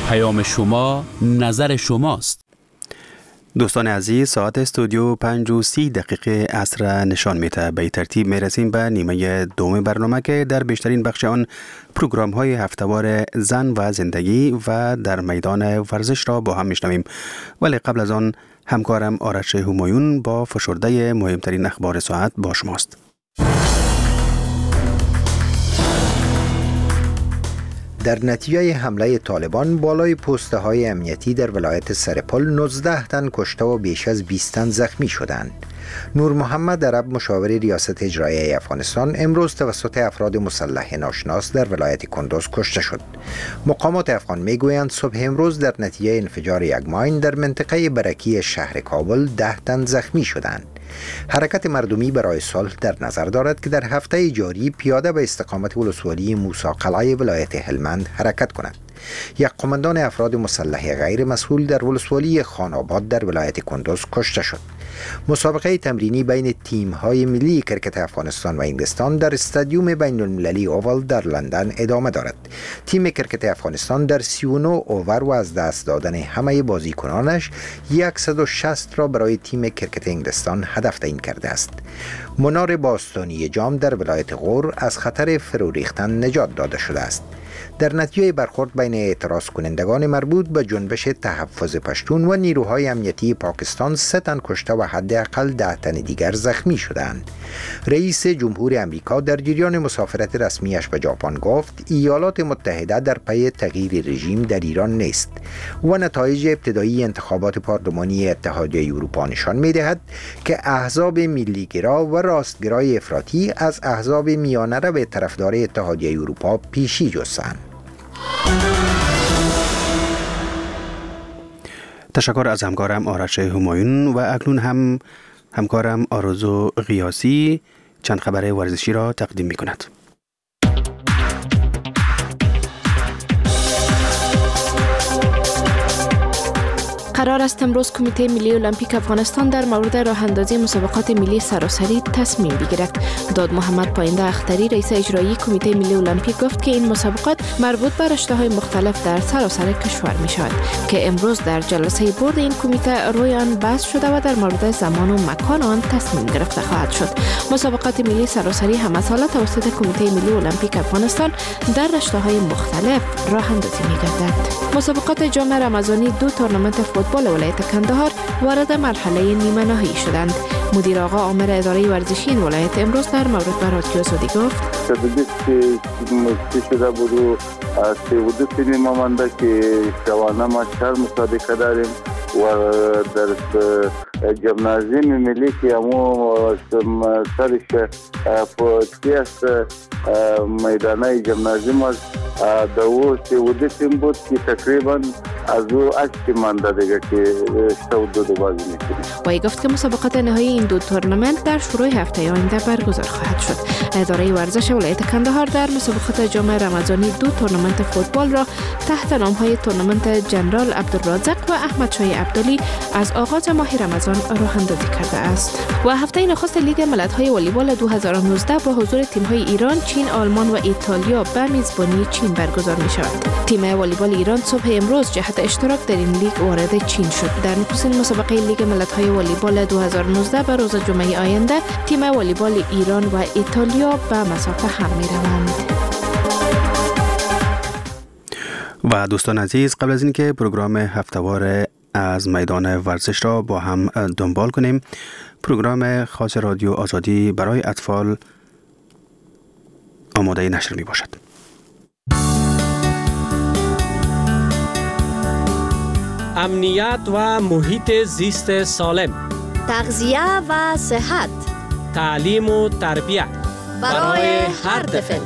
پیام شما نظر شماست. دوستان عزیز، ساعت استودیو 5:30 عصر نشان میده. به ترتیب میرسیم به نیمه دوم برنامه که در بیشترین بخش آن پروگرام های هفته‌وار زن و زندگی و در میدان ورزش را با هم میشنویم. ولی قبل از آن همکارم آرش همایون با فشرده مهمترین اخبار ساعت با شماست. در نتیجه حمله طالبان بالای پسته های امنیتی در ولایت سرپل 19 تن کشته و بیش از 20 تن زخمی شدند. نور محمد عرب، مشاور ریاست اجرایی افغانستان، امروز توسط افراد مسلح ناشناس در ولایت کندوز کشته شد. مقامات افغان میگویند صبح امروز در نتیجه انفجار یک ماین در منطقه برکی شهر کابل 10 تن زخمی شدند. حرکت مردمی برای صلح در نظر دارد که در هفته جاری پیاده به استقامت ولسوالی موسی قلعه ولایت هلمند حرکت کند. یک قماندان افراد مسلح غیر مسئول در ولسوالی خان آباد در ولایت کندوز کشته شد. مسابقه تمرینی بین تیم‌های ملی کرکت افغانستان و انگلستان در استادیوم بین المللی اوول در لندن ادامه دارد. تیم کرکت افغانستان در 39 اوور و از دست دادن همه بازیکنانش 160 را برای تیم کرکت انگلستان هدف تعیین کرده است. منار باستانی جام در ولایت غور از خطر فرو ریختن نجات داده شده است. در نتیجه برخورد بین اعتراض کنندگان مربوط به جنبش تحفظ پشتون و نیروهای امنیتی پاکستان 3 تن کشته و حداقل 10 تن دیگر زخمی شدند. رئیس جمهور امریکا در جریان مسافرت رسمیش به ژاپن گفت ایالات متحده در پی تغییر رژیم در ایران نیست و نتایج ابتدایی انتخابات پارلمانی اتحادیه اروپا نشان می‌دهد که احزاب ملی‌گرا و راستگرای افراطی از احزاب میانه رو طرفدار اتحادیه اروپا پیشی جستند. تشکر از همکارم آرش همایون و اکنون هم همکارم آرزو غیاسی چند خبر ورزشی را تقدیم می کند. قرار است امروز کمیته ملی المپیک افغانستان در مورد راه اندازی مسابقات ملی سراسری تصمیم بگیرد. داد محمد پاینده اختری، رئیس اجرایی کمیته ملی المپیک، گفت که این مسابقات مربوط به رشته‌های مختلف در سراسر کشور می شود که امروز در جلسه بورد این کمیته روی آن بحث شده و در مورد زمان و مکان آن تصمیم گرفته خواهد شد. مسابقات ملی سراسری همه ساله توسط کمیته ملی المپیک افغانستان در رشته‌های مختلف راه اندازی می گردد. مسابقات جام رمضانی 2 تورنمنت فوتبال ولایت کندهار وارد مرحله نیمه نهایی شدند. مدیر آقا عامر اداره ورزشی این ولایت امروز در مورد به رادیو آزادی گفت تدبیر که شده بود و 32 تیم مانده که شوانه ما 4 مسابقه داریم و در جمنازیم ملی که همو سرش پوچی است میدانه جمنازیم از دو 32 تیم بود که تقریبا از او 8 تیم مانده دیگه که 32 بازی میکنیم. وی گفت که مسابقات نهایی این 2 تورنمنت در شروع هفته آینده برگزار خواهد شد. اداره ورزش ولایت کندهار در مسابقات جام رمضانی 2 تورنمنت فوتبال را تحت نام‌های تورنمنت جنرال عبدالرازق و احمد شاه عبدالی از آغاز ماه رمضان راه اندازی کرده است. و هفته نخست لیگ ملت‌های والیبال 2019 با حضور تیم‌های ایران، چین، آلمان و ایتالیا به میزبانی چین برگزار می‌شود. تیم والیبال ایران صبح امروز جهت اشتراک در این لیگ وارد چین شد. در نخستین مسابقه لیگ ملت‌های والیبال 2019 به روز جمعه آینده تیم والیبال ایران و ایتالیا به مسافه هم می‌روند. و دوستان عزیز، قبل از اینکه پروگرام هفته‌وار از میدان ورزش را با هم دنبال کنیم، پروگرام خاص رادیو آزادی برای اطفال آماده نشر می باشد. امنیت و محیط زیست سالم، تغذیه و صحت، تعلیم و تربیت برای هر طفل.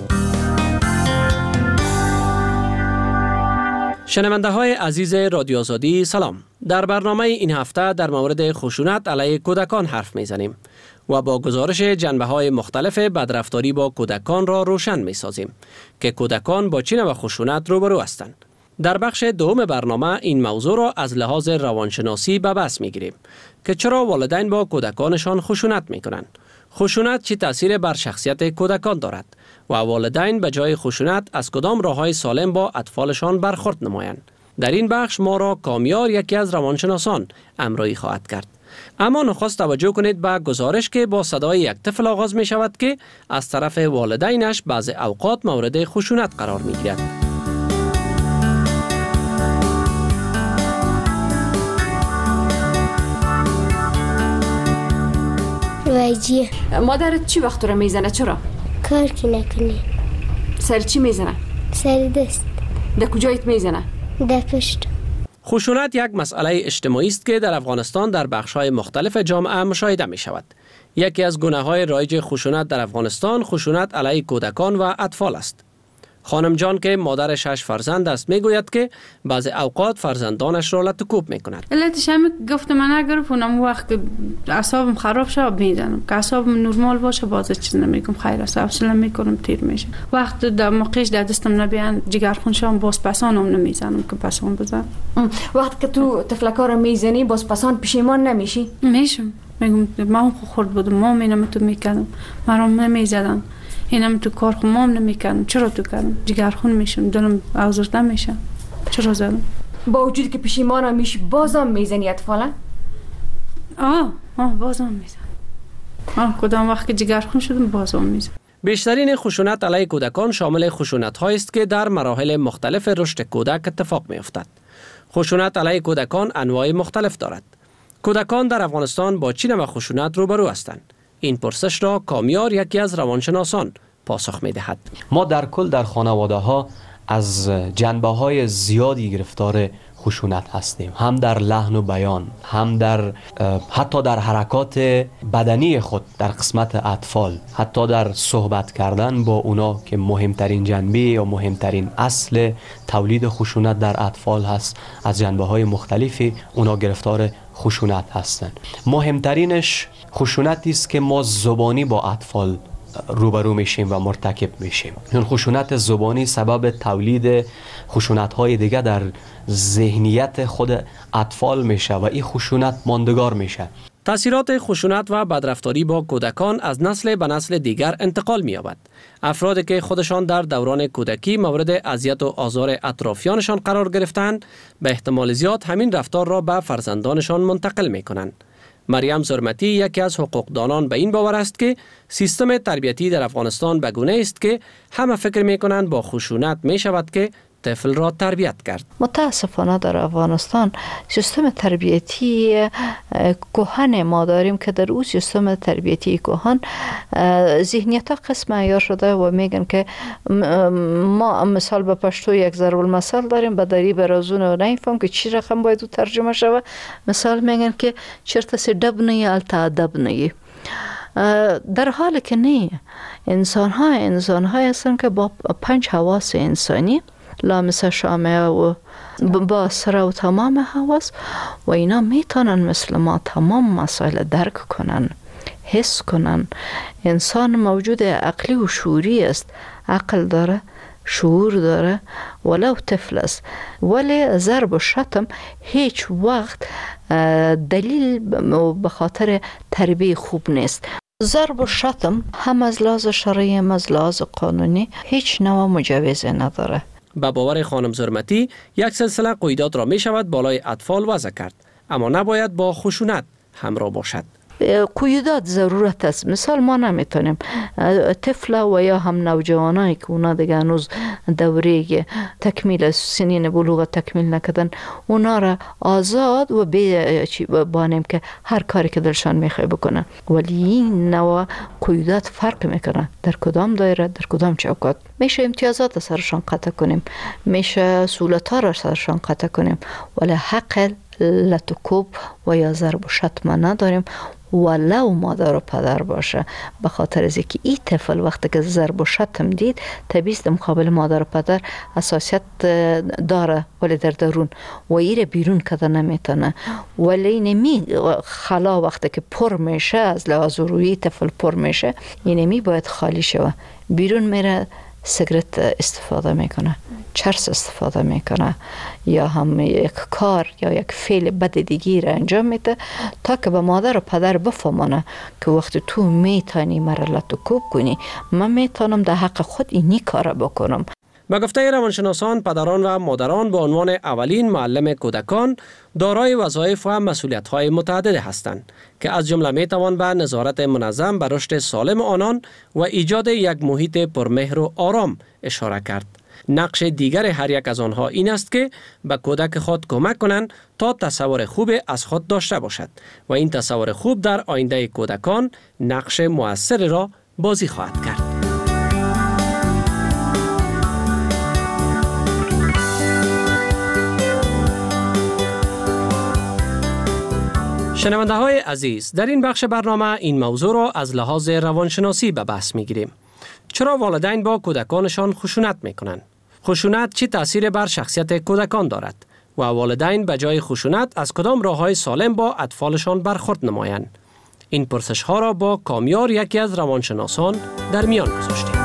شنونده های عزیز رادیو آزادی سلام. در برنامه این هفته در مورد خشونت علیه کودکان حرف میزنیم و با گزارش جنبه های مختلف بدرفتاری با کودکان را روشن می سازیم که کودکان با چه نوع خشونت روبرو هستند. در بخش دوم برنامه این موضوع را از لحاظ روانشناسی به بحث می گیریم که چرا والدین با کودکانشان خشونت می کنند. خشونت چه تأثیر بر شخصیت کودکان دارد و والدین به جای خشونت از کدام راه‌های سالم با اطفالشان برخورد نمایند. در این بخش ما را کامیار یکی از روانشناسان همراهی خواهد کرد. اما نخست توجه کنید به گزارش که با صدای یک طفل آغاز می شود که از طرف والدینش بعض اوقات مورد خشونت قرار می گیرد. وایجیه. مادرت چی وقت رو میزنه؟ چرا؟ کار که نکنی. سر چی میزنه؟ سر دست. در کجایت میزنه؟ در پشت. خشونت یک مسئله اجتماعی است که در افغانستان در بخش‌های مختلف جامعه مشاهده می شود. یکی از گونه‌های رایج خشونت در افغانستان خشونت علیه کودکان و اطفال است. خانم جان که مادر 6 فرزند است میگوید که بعضی اوقات فرزندانش را لطکوب میکند. علتش هم گفتم من نگرفت اونم وقت که اعصابم خراب شد میزنم، که اعصابم نرمال باشه باز چیز نمیگم، خیر است حوصله میکنم تیر میشه. وقت در موقعش در دستم نبیان جگرخون شام باز پسانم نمیزنم که پسان بزن. وقت که تو تفلکا رو میزنی باز پسان پشیمان نمیشی؟ میشم، میگم من خورد بودم، ما اینم تو میکردم، مرام نمیزدن، اینم تو کار خمام نمیکردم، چرا تو کردم؟ جگرخون میشم، دلم آزرده میشه، چرا زدم؟ با وجود که پشیمان میشی بازم میزنی اطفالا؟ بازم میزنم. کدام وقت که جگرخون شدم بازم میزنم. بیشترین خشونت علیه کودکان شامل خشونت‌هایی است که در مراحل مختلف رشد کودک اتفاق می‌افتد. خشونت علیه کودکان انواع مختلف دارد. کودکان در افغانستان با چه نوع خشونت روبرو هستند؟ این پرسش را کامیار یکی از روانشناسان پاسخ می‌دهد. ما در کل در خانواده‌ها از جنبه‌های زیادی گرفتار خشونت هستیم، هم در لحن و بیان، هم در حتی در حرکات بدنی خود در قسمت اطفال، حتی در صحبت کردن با اونا که مهمترین جنبه یا مهمترین اصل تولید خشونت در اطفال هست. از جنبه‌های مختلفی اونا گرفتار خشونت هستند. مهمترینش خشونتی است که ما زبانی با اطفال روبرو میشیم و مرتکب میشیم. این خشونت زبانی سبب تولید خشونت‌های دیگه در ذهنیت خود اطفال میشه و این خشونت ماندگار میشه. تأثیرات خشونت و بدرفتاری با کودکان از نسل به نسل دیگر انتقال می‌یابد. افرادی که خودشان در دوران کودکی مورد اذیت و آزار اطرافیانشان قرار گرفتند، به احتمال زیاد همین رفتار را به فرزندانشان منتقل می‌کنند. مریم زرمتی یکی از حقوقدانان به این باور است که سیستم تربیتی در افغانستان به گونه است که همه فکر می‌کنند با خشونت می‌شود که طفل را تربیت کرد. متاسفانه در افغانستان سیستم تربیتی کهن ما داریم که در اون سیستم تربیتی کهن ذهنیت ها قسم عیار شده و میگن که ما مثال به پشتو یک ضرب المثل داریم، به دری برازون و نمیفهم که چی رقم باید ترجمه شوه. مثال میگن که چرت سی دب نی التا ادب نی، در حالی که نه. انسان ها هستن که با 5 حواس انسانی لامس شامه و باصره و تمام حواس و اینا میتونن مثل ما تمام مسائل درک کنن، حس کنن. انسان موجود عقلی و شعوری است، عقل داره، شعور داره، ولو طفل است. ولی ضرب و شتم هیچ وقت دلیل به خاطر تربیت خوب نیست. ضرب و شتم هم از لحاظ شرعی هم از لحاظ قانونی هیچ نوع مجوز نداره. به باور خانم زرمتی یک سلسله قیودات را می شود بالای اطفال وضع کرد، اما نباید با خشونت همراه باشد. قیودات ضرورت است. مثال ما نمیتونیم طفل و یا هم نوجوانایی که اونا دیگه هنوز دوره تکمیل سنین بلوغ تکمیل نکردن، اونا را آزاد و بانیم که هر کاری که دلشان میخواه بکنن. ولی این نوع قیودات فرق میکنه در کدام دایره، در کدام چوکات. میشه امتیازات سرشان قطع کنیم، میشه سهولت‌ها را سرشان قطع کنیم، ولی حق لطکوب و یا ضرب و شتم نداریم، ولو مادر و پدر باشه. به خاطر از اینکه این طفل وقتی که ضرب و شتم دید طبیعی است مقابل مادر و پدر حساسیت داره، ولی در درون و ایره بیرون کده نمیتونه. ولی نمی خلا وقتی که پر میشه، از لحاظ روحی طفل پر میشه، اینمی باید خالی شوه. بیرون میره سیگرت استفاده میکنه، چرس استفاده میکنه، یا هم یک کار یا یک فعل بد دیگی را انجام میده تا که به مادر و پدر بفهمونه که وقتی تو میتونی مرا لطکوب کنی، من میتونم در حق خود اینی کار بکنم. به گفته روانشناسان، پدران و مادران به عنوان اولین معلم کودکان دارای وظایف و مسئولیت‌های متعدد هستند که از جمله می‌توان به نظارت منظم بر رشد سالم آنان و ایجاد یک محیط پرمهر و آرام اشاره کرد. نقش دیگر هر یک از آنها این است که به کودک خود کمک کنند تا تصور خوب از خود داشته باشد و این تصور خوب در آینده کودکان نقش مؤثر را بازی خواهد کرد. شنونده های عزیز، در این بخش برنامه این موضوع را از لحاظ روانشناسی به بحث می گیریم. چرا والدین با کودکانشان خشونت می کنند؟ خشونت چه تأثیر بر شخصیت کودکان دارد؟ و والدین به جای خشونت از کدام راه‌های سالم با اطفالشان برخورد نمایند؟ این پرسش ها را با کامیار، یکی از روانشناسان، در میان گذاشتیم.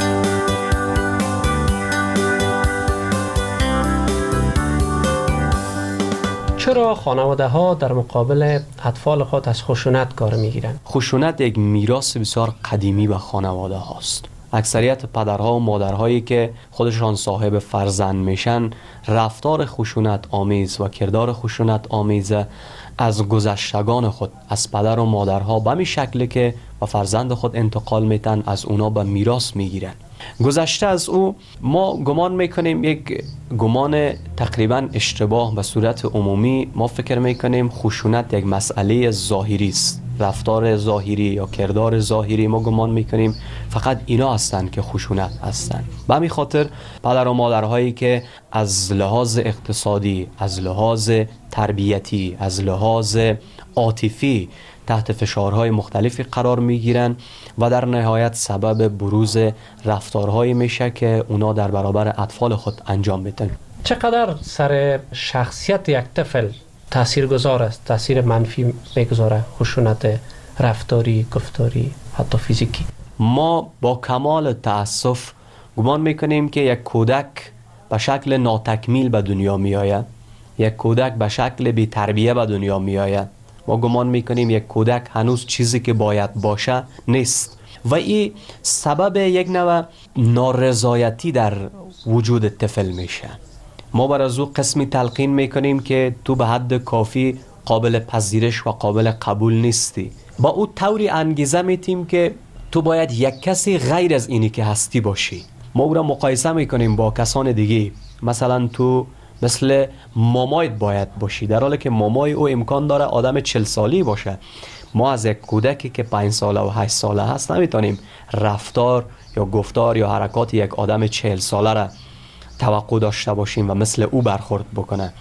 چرا خانواده ها در مقابل اطفال خود از خشونت کار میگیرند؟ خشونت یک میراث بسیار قدیمی به خانواده هاست. اکثریت پدرها و مادرهایی که خودشان صاحب فرزند میشن، رفتار خشونت آمیز و کردار خشونت آمیز از گذشتگان خود، از پدر و مادرها به همین شکلی که به فرزند خود انتقال میتن، از اونا به میراث میگیرن. گذشته از او ما گمان میکنیم یک گمان تقریبا اشتباه. به صورت عمومی ما فکر میکنیم خشونت یک مسئله ظاهری است، رفتار ظاهری یا کردار ظاهری. ما گمان میکنیم فقط اینا هستند که خشونت هستند. به همین خاطر پدر و مادرهایی که از لحاظ اقتصادی، از لحاظ تربیتی، از لحاظ عاطفی تحت فشارهای مختلفی قرار میگیرن و در نهایت سبب بروز رفتارهایی میشه که اونا در برابر اطفال خود انجام میدن. چقدر سر شخصیت یک طفل تأثیر گذار است، تأثیر منفی میگذاره خشونت رفتاری، گفتاری، حتی فیزیکی؟ ما با کمال تأسف گمان میکنیم که یک کودک به شکل ناتکمیل به دنیا میآید، یک کودک به شکل بی تربیه به دنیا میآید. ما گمان میکنیم یک کودک هنوز چیزی که باید باشه نیست و این سبب یک نوع نارضایتی در وجود طفل میشه. ما بر از او قسمی تلقین میکنیم که تو به حد کافی قابل پذیرش و قابل قبول نیستی. با او طوری انگیزه میتیم که تو باید یک کسی غیر از اینی که هستی باشی. ما او را مقایسه میکنیم با کسان دیگه. مثلا تو مثل مامایت باید باشی، در حالی که مامای او امکان داره آدم 40 سالی باشه. ما از یک کودکی که 5 ساله و 8 ساله هست نمیتونیم رفتار یا گفتار یا حرکات یک آدم 40 ساله را توقع داشته باشیم و مثل او برخورد بکنه.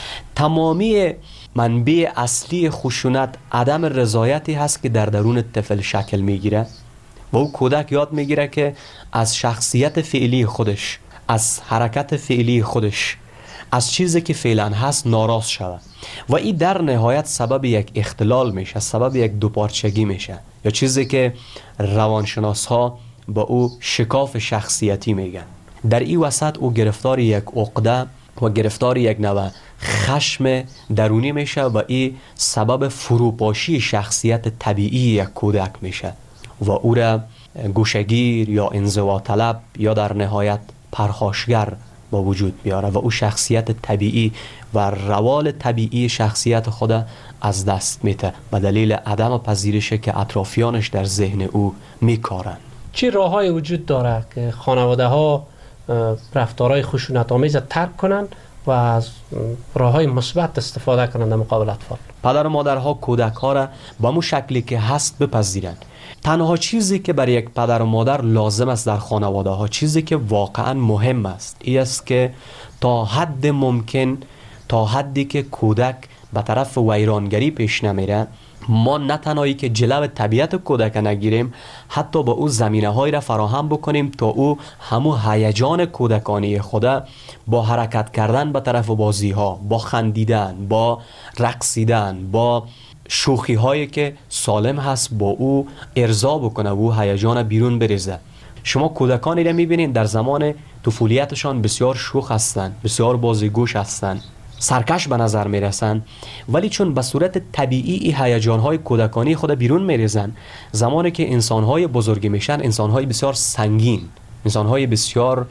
تمامی منبع اصلی خشونت عدم رضایتی هست که در درون طفل شکل میگیره و او کودک یاد میگیره که از شخصیت فعلی خودش، از حرکت فعلی خودش، از چیزی که فعلا هست ناراض شود و این در نهایت سبب یک اختلال میشه، سبب یک دوپارچگی میشه، یا چیزی که روانشناس ها با او شکاف شخصیتی میگن. در این وسط او گرفتار یک عقده و گرفتار یک نوع خشم درونی میشه و این سبب فروپاشی شخصیت طبیعی یک کودک میشه و او را گوشه‌گیر یا انزوا طلب یا در نهایت پرخاشگر با وجود بیاره و او شخصیت طبیعی و روال طبیعی شخصیت خود از دست میده به دلیل عدم پذیرشی که اطرافیانش در ذهن او میکارن. چه راه‌های وجود داره که خانواده ها رفتارهای خشونت آمیز ترک کنن و از راه‌های مثبت استفاده کنند در مقابل اطفال؟ پدر و مادرها کودک ها را با مو شکلی که هست بپذیرند. تنها چیزی که برای یک پدر و مادر لازم است در خانواده ها، چیزی که واقعا مهم است، این است که تا حد ممکن، تا حدی که کودک به طرف ویرانگری پیش نمیره، ما نه تنهایی که جلو طبیعت کودک نگیریم، حتی با او زمینه‌هایی را فراهم بکنیم تا او همو هیجان کودکانی خود با حرکت کردن به طرف بازی‌ها، با خندیدن، با رقصیدن، با شوخی هایی که سالم هست با او ارضا بکنه و او هیجان بیرون بریزه. شما کودکانی را میبینید در زمان طفولیتشان بسیار شوخ هستند، بسیار بازیگوش هستند، سرکش به نظر میرسن، ولی چون به صورت طبیعی این هیجان‌های کودکانی خود بیرون میریزن، زمانی که انسان‌های بزرگی میشن، انسان‌های بسیار سنگین، انسان‌های بسیار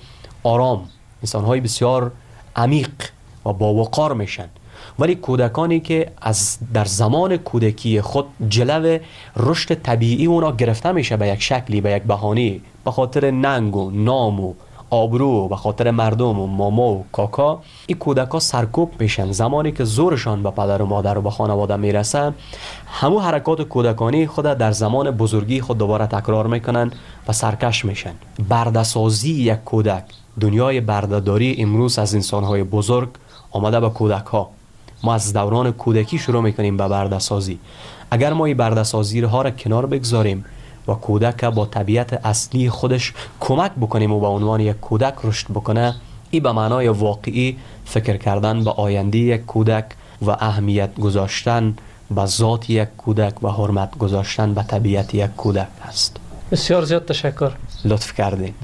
آرام، انسان‌های بسیار عمیق و با وقار میشن. ولی کودکانی که در زمان کودکی خود جلو رشد طبیعی اونا گرفته میشه به یک شکلی، به یک بهانه، به خاطر ننگ و نام و آبرو، به خاطر مردم و ماما و کاکا، این کودکا سرکوب میشن. زمانی که زورشان به پدر و مادر و به خانواده میرسه، همو حرکات کودکانی خود در زمان بزرگی خود دوباره تکرار میکنن و سرکش میشن. برده‌سازی یک کودک، دنیای برده‌داری امروز از انسان‌های بزرگ آمده به کودک‌ها. ما از دوران کودکی شروع میکنیم به برده‌سازی. اگر ما این برده‌سازی ها را کنار بگذاریم و کودک با طبیعت اصلی خودش کمک بکنیم و به عنوان یک کودک رشد بکنه، این به معنای واقعی فکر کردن به آینده یک کودک و اهمیت گذاشتن به ذات یک کودک و حرمت گذاشتن به طبیعت یک کودک است. بسیار زیاد تشکر. لطف کردین.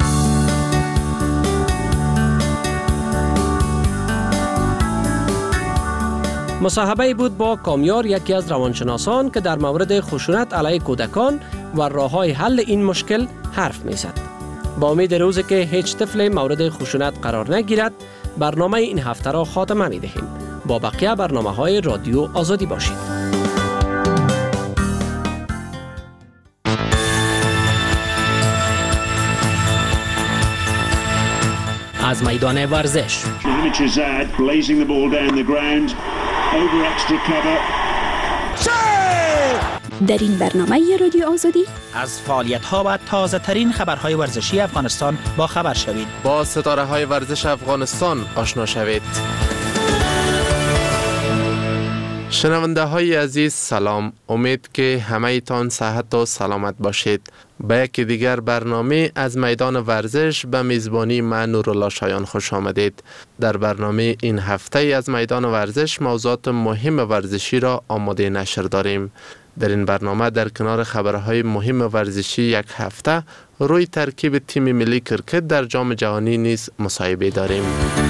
مصاحبه بود با کامیار، یکی از روانشناسان که در مورد خشونت علیه کودکان و راه‌های حل این مشکل حرف می‌زد. با امید روزی که هیچ طفل مورد خشونت قرار نگیرد، برنامه این هفته را خاتمه می‌دهیم. با بقیه برنامه‌های رادیو آزادی باشید. از میدان ورزش. در این برنامه رادیو آزادی از فعالیت‌ها و تازه‌ترین خبرهای ورزشی افغانستان با خبر شوید. با ستاره‌های ورزش افغانستان آشنا شوید. شنونده های عزیز سلام، امید که همه تان صحت و سلامت باشید. به یک دیگر برنامه از میدان ورزش به میزبانی من نورالله شایان خوش آمدید. در برنامه این هفته از میدان ورزش موضوعات مهم ورزشی را آماده نشر داریم. در این برنامه در کنار خبرهای مهم ورزشی یک هفته روی ترکیب تیم ملی کرکت در جام جهانی نیز مصاحبه داریم.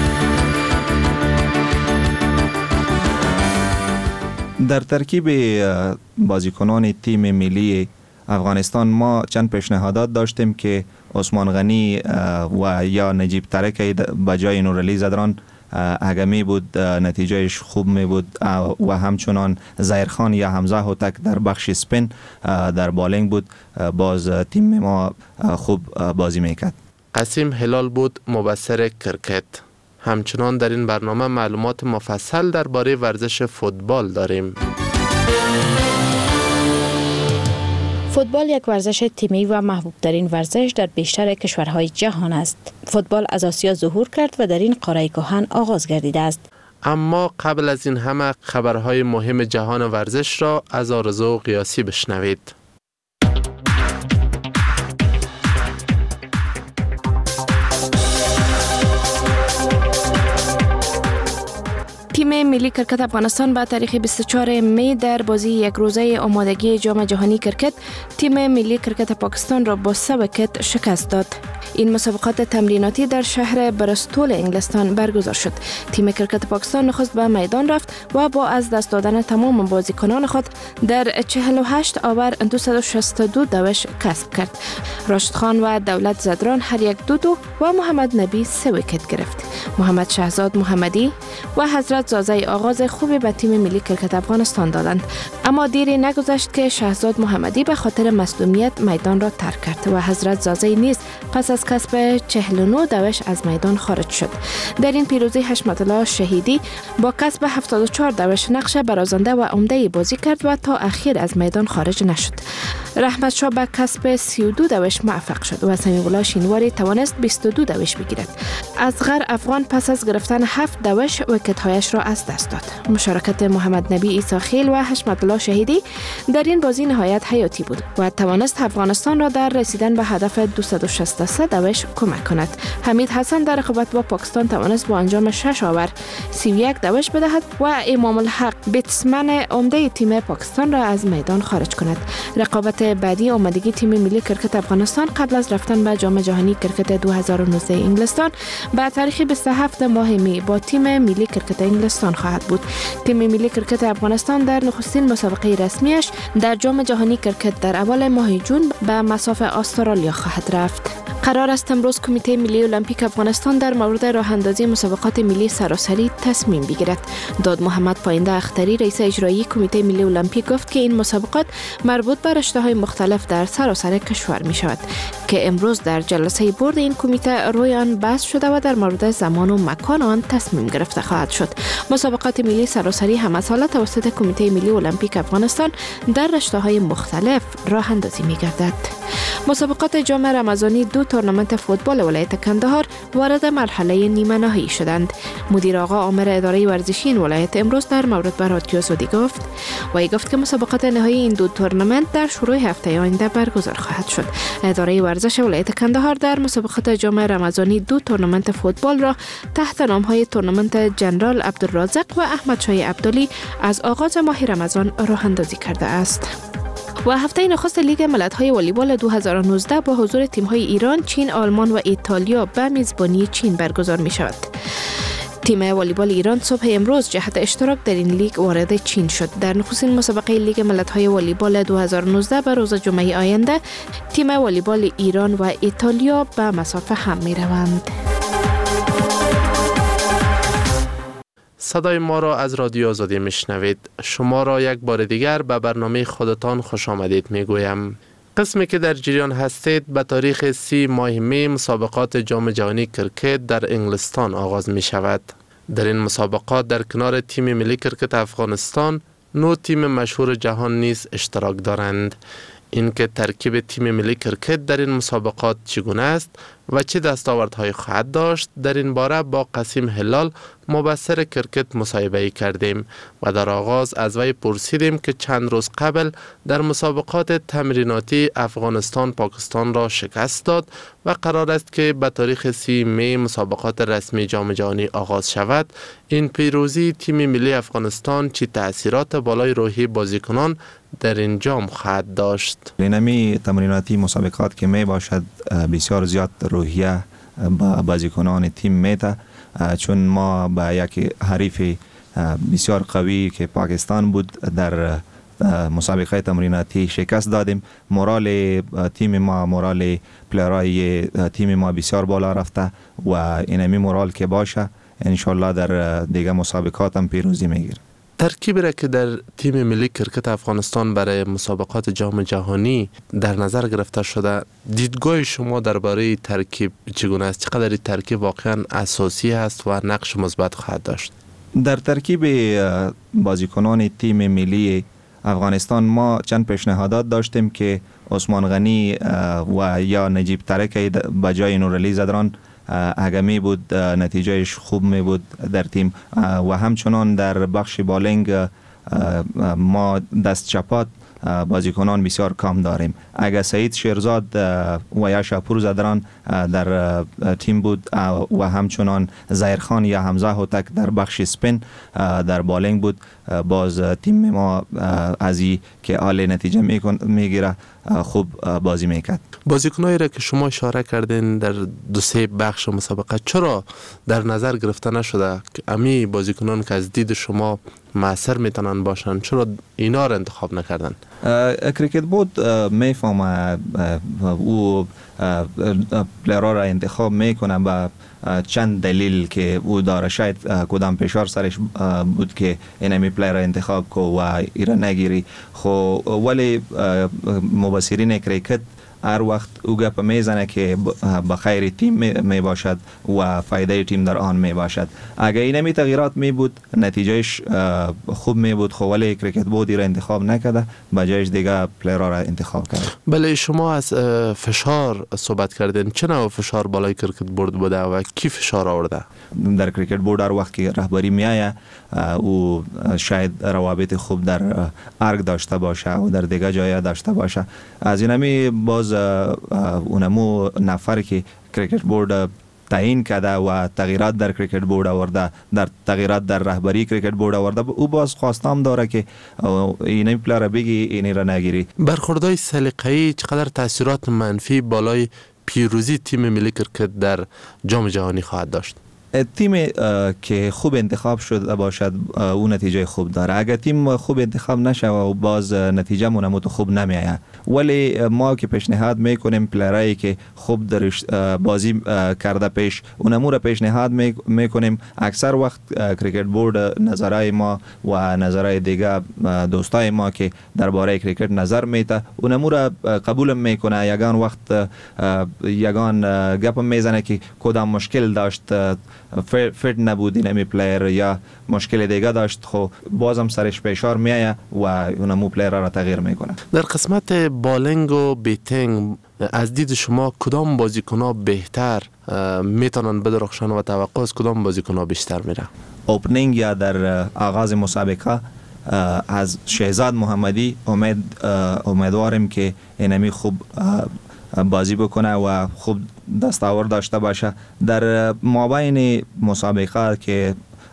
در ترکیب بازیکنان تیم ملی افغانستان ما چند پیشنهادات داشتیم که عثمان غنی و یا نجیب ترک به جای نورعلی زدران اگه می بود نتیجهش خوب می بود و همچنان ظاهرخان یا حمزه هوتک در بخش اسپین در بالینگ بود، باز تیم ما خوب بازی میکرد. قاسم هلال بود مبصر کرکت. همچنان در این برنامه معلومات مفصل درباره ورزش فوتبال داریم. فوتبال یک ورزش تیمی و محبوب ترین ورزش در بیشتر کشورهای جهان است. فوتبال از آسیا ظهور کرد و در این قاره کهن آغاز گردیده است. اما قبل از این همه خبرهای مهم جهان ورزش را از آرزو قیاسی بشنوید. تیم ملی کرکت افغانستان با تاریخ 24 می در بازی یک روزه آمادگی جام جهانی کرکت تیم ملی کرکت پاکستان را با 3 ویکت شکست داد. این مسابقات تمریناتی در شهر برستول انگلستان برگزار شد. تیم کرکت پاکستان نخست به میدان رفت و با از دست دادن تمام بازیکنان خود در 48 آور 262 دوش کسب کرد. راشد خان و دولت زدران هر یک 2 و محمد نبی 3 ویکت گرفت. محمد شهزاد محمدی و حضرت زازه آغاز خوبی به تیم ملی کرکت افغانستان دادند، اما دیری نگذشت که شهزاد محمدی به خاطر مصدومیت میدان را ترک کرد و حضرت زازه نیز پس از کسب 49 دوش از میدان خارج شد. در این پیروزی حشمت الله شهیدی با کسب 74 دوش نقش برازنده و عمده بازی کرد و تا اخیر از میدان خارج نشد. رحمت شاه به کسب 32 دوش موفق شد و سمیع الله شینواری توانست 22 دوش بگیرد. اصغر افغان پس از گرفتن 7 دوش ویکت‌هایش را از دست داد. مشارکت محمد نبی عیساخیل و حشمت الله شهیدی در این بازی نهایت حیاتی بود و توانست افغانستان را در رسیدن به هدف 263 دوش کمک کند. حمید حسن در رقابت با پاکستان توانست با انجام 6 آور 31 دوش بدهد و امام الحق بیتسمن عمده تیم پاکستان را از میدان خارج کند. رقابت بعدی آمادگی تیم ملی کرکت افغانستان قبل از رفتن به جام جهانی کرکت 2019 انگلستان به تاریخ 27 ماه می با تیم ملی کرکت انگلستان خواهد بود. تیم ملی کرکت افغانستان در نخستین مسابقه رسمیش در جام جهانی کرکت در اول ماه جون به مصاف استرالیا خواهد رفت. قرار است امروز کمیته ملی المپیک افغانستان در مورد راه اندازی مسابقات ملی سراسری تصمیم بگیرد. داد محمد پاینده اختری رئیس اجرایی کمیته ملی المپیک گفت که این مسابقات مربوط به رشته‌های مختلف در سراسر کشور می شود که امروز در جلسه بورد این کمیته روی آن بحث شده و در مورد زمان و مکان آن تصمیم گرفته خواهد شد. مسابقات ملی سراسری همه ساله توسط کمیته ملی المپیک افغانستان در رشته‌های مختلف راه اندازی می گردد. مسابقات جام رمضانی 2 تورنمنت فوتبال ولایت کندهار وارد مرحله نیمه نهایی شدند. مدیر آقا آمر اداره ورزشی این ولایت امروز در مورد به رادیو آزادی گفت که مسابقات نهایی این 2 تورنمنت در شروع هفته آینده برگزار خواهد شد. اداره ورزش ولایت کندهار در مسابقات جام رمضانی 2 تورنمنت فوتبال را تحت نام‌های تورنمنت جنرال عبدالرازق و احمد شاه عبدالی از آغاز ماه رمضان راه اندازی کرده است. و هفته نخست لیگ ملت‌های والیبال 2019 با حضور تیم‌های ایران، چین، آلمان و ایتالیا به میزبانی چین برگزار می‌شود. تیم والیبال ایران صبح امروز جهت اشتراک در این لیگ وارد چین شد. در نخستین مسابقه لیگ ملت‌های والیبال 2019 به روز جمعه آینده تیم والیبال ایران و ایتالیا به مسافه هم می‌روند. صدای ما را از رادیو آزادی میشنوید. شما را یک بار دیگر به برنامه خودتان خوش آمدید میگویم. قسمی که در جریان هستید به تاریخ 30 ماه می مسابقات جام جهانی کرکت در انگلستان آغاز می شود. در این مسابقات در کنار تیم ملی کرکت افغانستان 9 تیم مشهور جهان نیز اشتراک دارند. اینکه ترکیب تیم ملی کرکت در این مسابقات چگونه است و چه دستاوردهایی خواهد داشت، در این باره با قاسم هلال مبصر کرکت مصاحبه کردیم و در آغاز از وی پرسیدیم که چند روز قبل در مسابقات تمریناتی افغانستان پاکستان را شکست داد و قرار است که به تاریخ 30 می مسابقات رسمی جام جهانی آغاز شود. این پیروزی تیم ملی افغانستان چه تأثیرات بالای روحی بازیکنان در این جام خواهد داشت؟ اینمی تمریناتی مسابقات که می باشد بسیار زیاد روحیه با بازیکنان تیم میده، چون ما با یک حریف بسیار قوی که پاکستان بود در مسابقه تمریناتی شکست دادیم. مورال تیم ما، مورال پلیرای تیم ما بسیار بالا رفته و اینمی مورال که باشه انشالله در دیگه مسابقات هم پیروزی میگیره. ترکیبی را که در تیم ملی کرکت افغانستان برای مسابقات جام جهانی در نظر گرفته شده، دیدگاه شما درباره ترکیب چگونه است؟ چقدر ترکیب واقعا اساسی است و نقش مثبت خواهد داشت؟ در ترکیب بازیکنان تیم ملی افغانستان ما چند پیشنهادات داشتیم که عثمان غنی و یا نجیب ترکی به جای نورعلی زدران اگه می بود نتیجهش خوب می بود در تیم و همچنان در بخش بالینگ ما دست چپات بازیکنان بسیار کم داریم. اگه سعید شیرزاد و یا شاپور زدران در تیم بود و همچنان زهیرخان یا حمزه هوتک در بخش سپین در بالینگ بود، باز تیم ما از این که عالی نتیجه میگیره خوب بازی میکرد. بازیکنایی را که شما اشاره کردین در 2-3 بخش مسابقه چرا در نظر گرفته نشده که امی بازیکنان که از دید شما مؤثر میتونن باشن، چرا اینا را انتخاب نکردن؟ کریکت بود میفهمه او پلیرها را انتخاب میکنه با چند دلیل که او داره. شاید کدام فشار سرش بود که اینمی پلیر را انتخاب کو و ایرا نگیری. خو ولی مبصرین کریکت هر وقت او گپ میزنه که به خیر تیم می باشد و فایده تیم در آن می باشد. اگر اینمی تغییرات می بود نتیجهش خوب می بود، خو ولی کریکت بودی را انتخاب نکرده، به جایش دیگه پلیرها را انتخاب کرد. بله، شما از فشار صحبت کردین. چه نوع فشار بالای کریکت بورد بوده و کی فشار آورده؟ در کریکت بورد هر وقت که رهبری میایه او شاید روابط خوب در ارگ داشته باشه و در دیگه جای داشته باشه. از اینمی باز اونمو نفر که کریکت بورد تعیین کرده و تغییرات در کریکت بورد آورده، در تغییرات در رهبری کریکت بورد آورده، او باز خواستم داره که اینی پلیر بگی اینی را نگیری. برخوردهای سلیقه‌ای چقدر تاثیرات منفی بالای پیروزی تیم ملی کرکت در جام جهانی خواهد داشت؟ تیم که خوب انتخاب شده باشد او نتیجه خوب داره. اگر تیم خوب انتخاب نشه و باز نتیجه مونموت خوب نمیآید. ولی ما که پیشنهاد میکنیم پلیرایی که خوب درش بازی کرده پیش اونمو را پیشنهاد میکنیم. اکثر وقت کریکت بورد نظرای ما و نظرای دیگه دوستای ما که درباره کریکت نظر میته اونمو را قبول میکنه. یگان وقت یگان گپ میزنه که کدام مشکل داشت، فیت نبود اینمی پلیر یا مشکل دیگه داشت، خب بازم سرش فشار میایه و اونمو پلیر را تغییر میکنه. در قسمت بالینگ و بیتینگ از دید شما کدام بازیکن‌ها بهتر میتونن بدرخشان و توقع از کدام بازیکن‌ها بیشتر میره؟ اوپنینگ یا در آغاز مسابقه از شهزاد محمدی امیدواریم که اینمی خوب بازی بکنه و خوب دستاورد داشته باشه. در مابین مسابقه که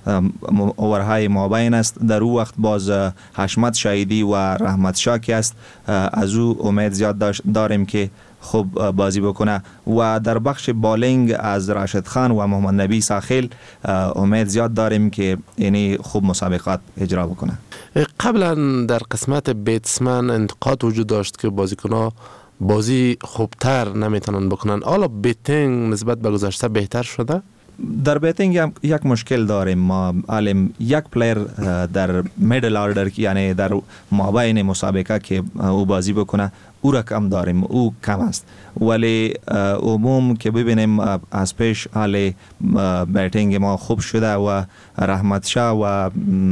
اوورهای مابین است در او وقت باز حشمت شهیدی و رحمت شاکی است، از او امید زیاد داریم که خوب بازی بکنه. و در بخش بالینگ از راشد خان و محمد نبی ساخیل امید زیاد داریم که یعنی خوب مسابقات اجرا بکنه. قبلا در قسمت بیتسمن انتقاد وجود داشت که بازیکن‌ها بازی خوبتر نمیتونن بکنن. حالا بیتینگ نسبت به گذشته بهتر شده؟ در بیتینگ یک مشکل داریم ما. علم یک پلیر در میدل آردر یعنی در مابین مسابقه که او بازی بکنه او را کم داریم، او کم است. ولی عموم که ببینیم از پیش حال بیتینگ ما خوب شده و رحمت شاه و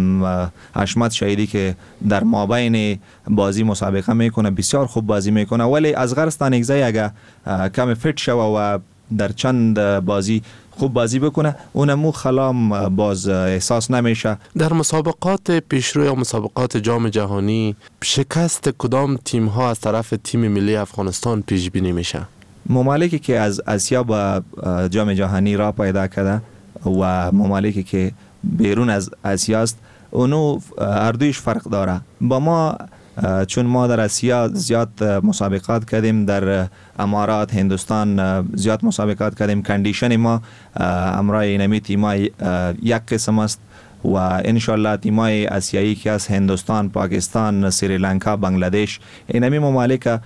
حشمت شهیدی که در مابین بازی مسابقه میکنه بسیار خوب بازی میکنه. ولی از غرستان اگزای اگه کم فیت شوه و در چند بازی خوب بازی بکنه اونمو خلام باز احساس نمیشه. در مسابقات پیشرو یا مسابقات جام جهانی شکست کدام تیم ها از طرف تیم ملی افغانستان پیش بینی میشه؟ ممالکی که از آسیا با جام جهانی را پیدا کرده و ممالکی که بیرون از آسیا است اونو اردویش فرق داره. با ما چون ما در آسیا زیاد مسابقات کردیم، در امارات هندوستان زیاد مسابقات کردیم، کندیشن ما امرای اینمی تیمای یک قسم است و انشالله تیمای آسیایی که از هندوستان، پاکستان، سریلانکا، بنگلادش اینمی ممالک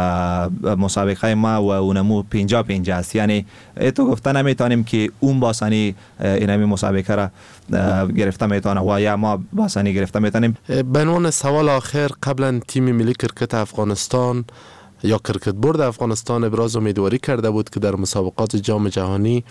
مسابقه ما و اونمو 50-50 است. یعنی تو گفته نمیتونیم که اون باسانی اینمی مسابقه را گرفته میتونه و یا ما باسانی گرفته میتونیم. به عنوان سوال آخر، قبلا تیم ملی کرکت افغانستان یا کرکت بورد افغانستان ابراز امیدواری کرده بود که در مسابقات جام جهانی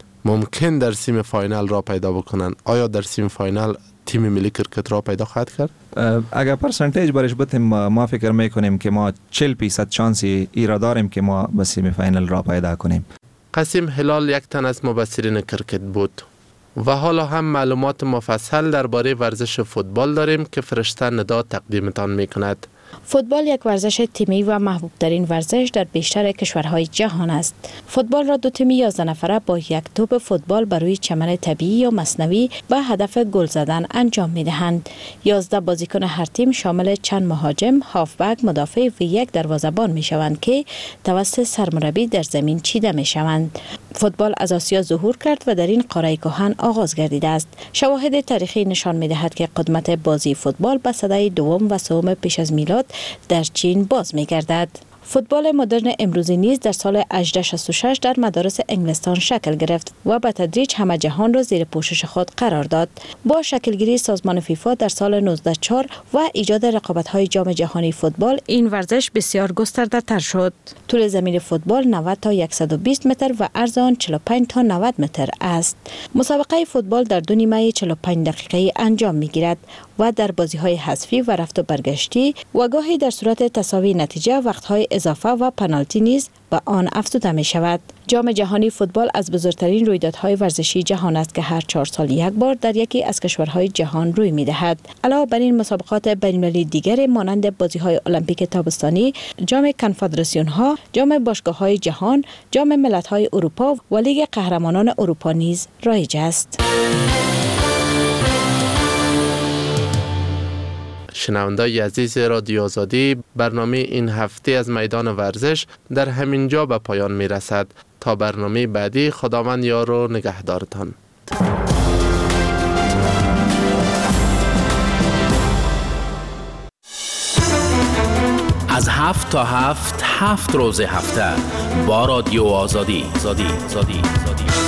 ممکن در سیم فاینال را پیدا بکنن. آیا در سیم فاینال تیم ملی کرکت را پیدا خواهد کرد؟ اگر پرسنتیج برش بتیم ما فکر میکنیم که ما 40% چانسی ایرا داریم که ما به سیمی فاینال را پیدا کنیم. قاسم هلال یک تن از مبصرین کرکت بود و حالا هم معلومات مفصل درباره ورزش فوتبال داریم که فرشته ندا تقدیمتان میکند. فوتبال یک ورزش تیمی و محبوب ترین ورزش در بیشتر کشورهای جهان است. فوتبال را دو تیم 11 نفره با یک توپ فوتبال بر روی چمن طبیعی یا مصنوعی به هدف گل زدن انجام می دهند. 11 بازیکن هر تیم شامل چند مهاجم، هافبک، مدافع و یک دروازه‌بان می شوند که توسط سرمربی در زمین چیده می شوند. فوتبال از آسیا ظهور کرد و در این قاره کهن آغاز گردیده است. شواهد تاریخی نشان می دهد که قدمت بازی فوتبال به سده دوم و سوم پیش از میلاد در چین باز می گردد. فوتبال مدرن امروزی نیز در سال 1866 در مدارس انگلستان شکل گرفت و به تدریج همه جهان را زیر پوشش خود قرار داد. با شکلگیری سازمان فیفا در سال 1904 و ایجاد رقابت‌های جام جهانی فوتبال، این ورزش بسیار گسترده‌تر شد. طول زمین فوتبال 90 تا 120 متر و عرض آن 45 تا 90 متر است. مسابقه فوتبال در 2 نیمه 45 دقیقه‌ای انجام می‌گیرد و در بازی‌های حذفی و رفت و برگشتی و گاهی در صورت تساوی نتیجه وقت‌های اضافه و پنالتی نیز به آن افزوده می شود. جام جهانی فوتبال از بزرگترین رویدادهای ورزشی جهان است که هر 4 سال یک بار در یکی از کشورهای جهان روی می دهد. علاوه بر این مسابقات بین‌المللی دیگر مانند بازی‌های المپیک تابستانی، جام کنفدراسیون‌ها، جام باشگاه‌های جهان، جام ملت‌های اروپا و لیگ قهرمانان اروپا نیز رایج است. شنوندای عزیز رادیو آزادی، برنامه این هفته از میدان ورزش در همین جا به پایان می رسد. تا برنامه بعدی، خداوند یار و نگهدارتان. از 7 تا 7 روز هفته با رادیو آزادی.